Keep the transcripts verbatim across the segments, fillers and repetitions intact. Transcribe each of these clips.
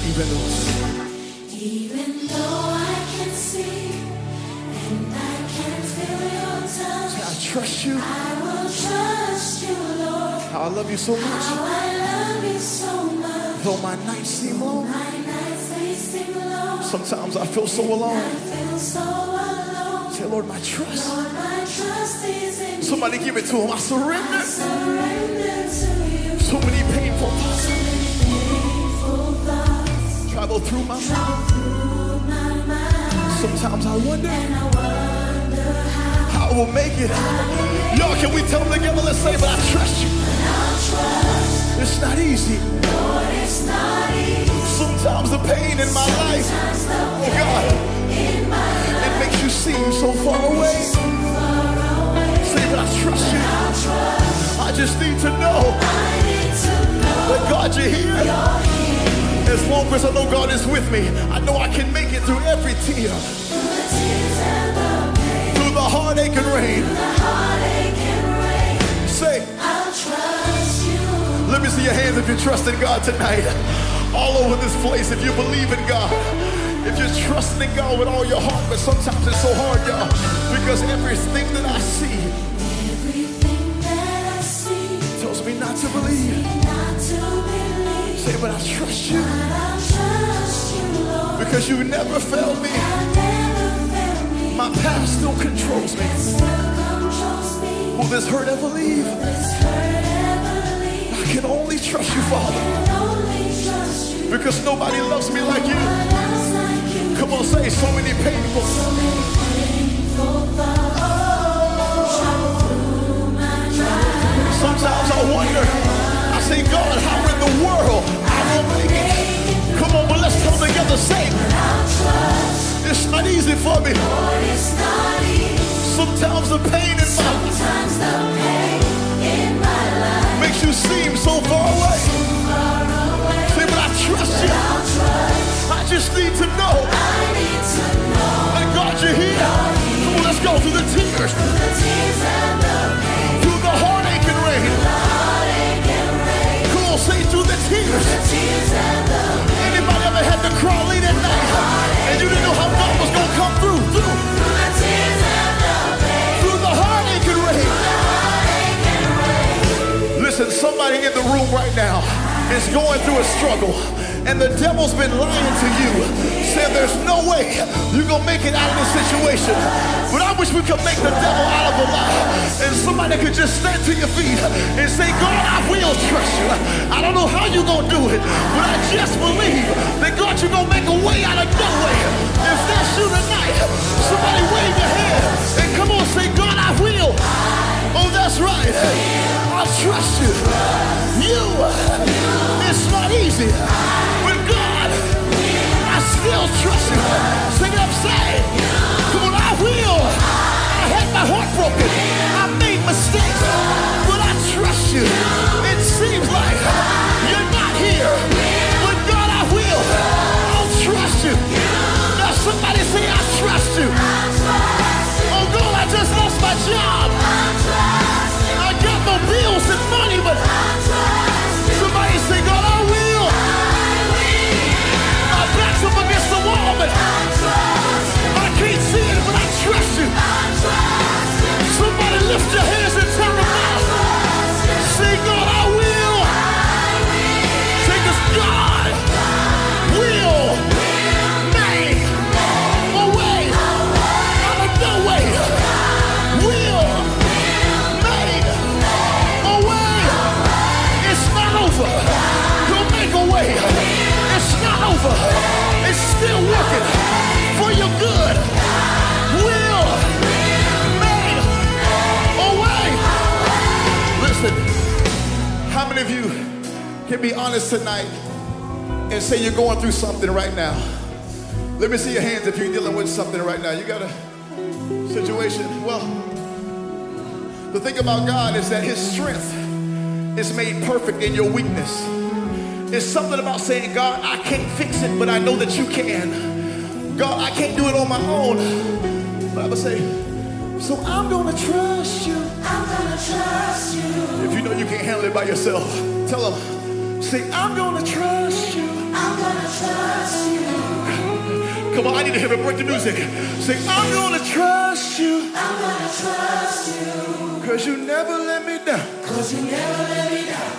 Even though, even though I can see and I can feel your touch, I trust you. I will trust you, Lord. How I love you so much. How I love you so much. Though my nights seem long, My nights they seem long. sometimes I feel so alone. I feel so alone. Say, Lord, my trust. Lord, my trust is in you. Somebody give it to him. I I surrender. surrender to you. So many painful thoughts So many painful thoughts travel through my mind. travel through my mind. Sometimes I wonder And I wonder how how I will make it. Y'all, can we tell them together? Let's say, but I trust you. I'll trust. It's not easy. Lord, it's not easy. Sometimes the pain in my life, Sometimes the oh God, in my life it makes you seem so far away. seem far away. Say, but I trust you. I'll trust. I just need to know I need to know that God, you're here. you're here. As long as I know God is with me, I know I can make it through every tear, Through the tears and the pain, through the heartache and rain. the heartache and rain. Say, I'll trust you. let me see your hands if you trust in God tonight. All over this place, if you believe in God, if you're trusting in God with all your heart, but sometimes it's so hard, y'all, because everything that I see Everything that I see tells me not to believe. not to believe. Say, but I trust you But I'll trust you, Lord. because you never failed me. I never failed me. My past still controls me. Still controls me. Will this hurt ever leave? This hurt ever leave. I can only trust you, Father, Can only trust you. because nobody loves me like you. One else like you. Come on, say, so many painful. So many painful thoughts travel through my mind. Sometimes I wonder, I say, God, how in the world I will make it? Come on, but let's come together, say, I'll trust. it's not easy for me. Lord, it's not easy. Sometimes the pain in my life Sometimes the pain in my life makes you seem so far away. seems far away. Say, but I trust you. I'll trust. I just need to know I need to know that God, you're here. Come on, let's go through the tears, the tears and the pain, through the heartache and rain. the heartache and rain, Come on, say through the tears. the tears and the pain, Anybody ever had to crawl late at night and you didn't know how God was gonna come through? Through, through the tears and the pain, through the heartache and rain. the heartache and rain. Listen, somebody in the room right now is going through a struggle, and the devil's been lying to you, saying there's no way you're gonna make it out of this situation. But I wish we could make the devil out of a lie, and somebody could just stand to your feet and say, God, I will trust you. I don't know how you're gonna do it, but I just believe that God, you're gonna make a way out of no way. If that's you tonight, somebody wave your hand and come on, say, God, I will. Oh, that's right. I'll trust you. You. It's not easy. But God, I still trust you. Sing it up, say. Come on, I will. I had my heart broken. I made mistakes. But I trust you. It seems like you're not here. But God, I will. I'll trust you. Now somebody say, I trust you. Oh God, I just lost my job. I got no bills and money, but somebody say, God, I will. My back's up against the wall, but I can't see it, but I trust you. Somebody lift your hands and tell them now. Say, God, I will. Say, 'cause God will make a way out of no way. Will make a way. It's not over. He'll make a way. It's not over. It's still working for your good. Will make a way. Listen, how many of you can be honest tonight and say you're going through something right now? Let me see your hands if you're dealing with something right now. You got a situation. Well, the thing about God is that his strength is made perfect in your weakness. It's something about saying, God, I can't fix it, but I know that you can. God, I can't do it on my own. But I would say, so I'm gonna trust you. I'm gonna trust you. If you know you can't handle it by yourself, tell them, say, I'm gonna trust you. I'm gonna trust Come on, I need to hear it. Break the music. Say, I'm gonna trust you. I'm gonna trust you. Cause you never let me down. Cause you never let me down.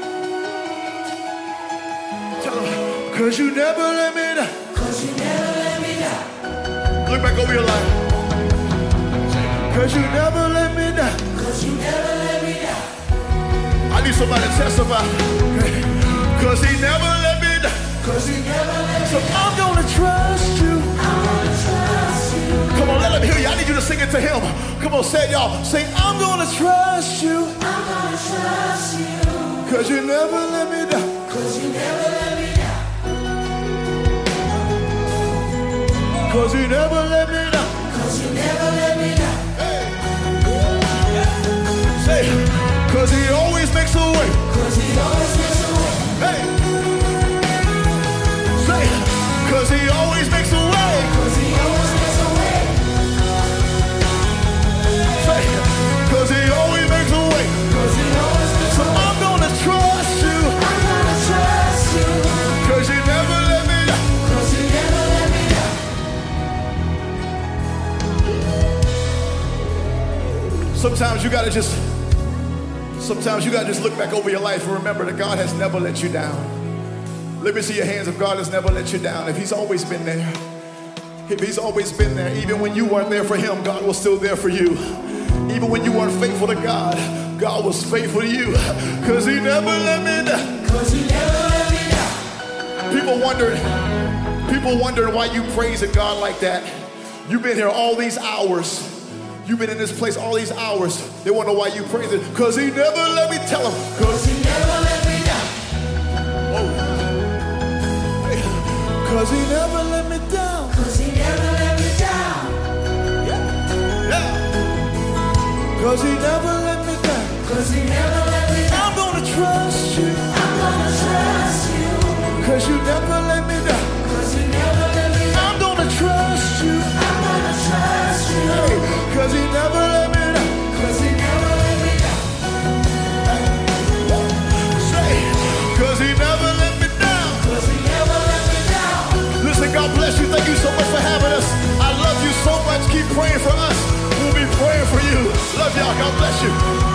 Tell them, cause you never let me down. Cause you never let me down. Look back over your life. Cause you never let me down. Cause you never let me down. I need somebody to testify. Cause he never let me down. Cause you never let me So I'm gonna trust you. I'm gonna trust you. Come on, let him hear you. I need you to sing it to him. Come on, say it, y'all. Say, I'm gonna trust you. I'm gonna trust you. Cause you never let me down. Cause you never let me down. Cause you never let me down. Cause you never let me down. Say, cause he always makes a way. Cause he always makes a way. Hey. Say, cause he always makes a way. Cause he always makes a way. Say, cause he always makes a way. Cause he always makes So a way. I'm gonna trust you. I'm gonna trust you. Cause you never let me down. Cause you never let me down. Sometimes you gotta just, sometimes you gotta just look back over your life and remember that God has never let you down. Let me see your hands if God has never let you down. If he's always been there. If he's always been there, even when you weren't there for him, God was still there for you. Even when you weren't faithful to God, God was faithful to you. Cause he never let me down. Cause he never let me down. People wondered, people wondered why you praising God like that. You've been here all these hours. You've been in this place all these hours. They wonder why you praise it. Cause he never let me tell them. Cause he never let me down. Oh. Hey. Cause he never let me down. Cause he never let me down. Yeah. Cause he never let me down. Cause he never let me down. I'm gonna trust you. I'm gonna trust you. Cause you never let me down. Cause you never let me down. I'm gonna trust you. I'm gonna trust you. Hey. Cause he never let me down. Cause he never let me down. Say, cause he never let me down. Cause he never let me down. Listen, God bless you. Thank you so much for having us. I love you so much. Keep praying for us. We'll be praying for you. Love y'all. God bless you.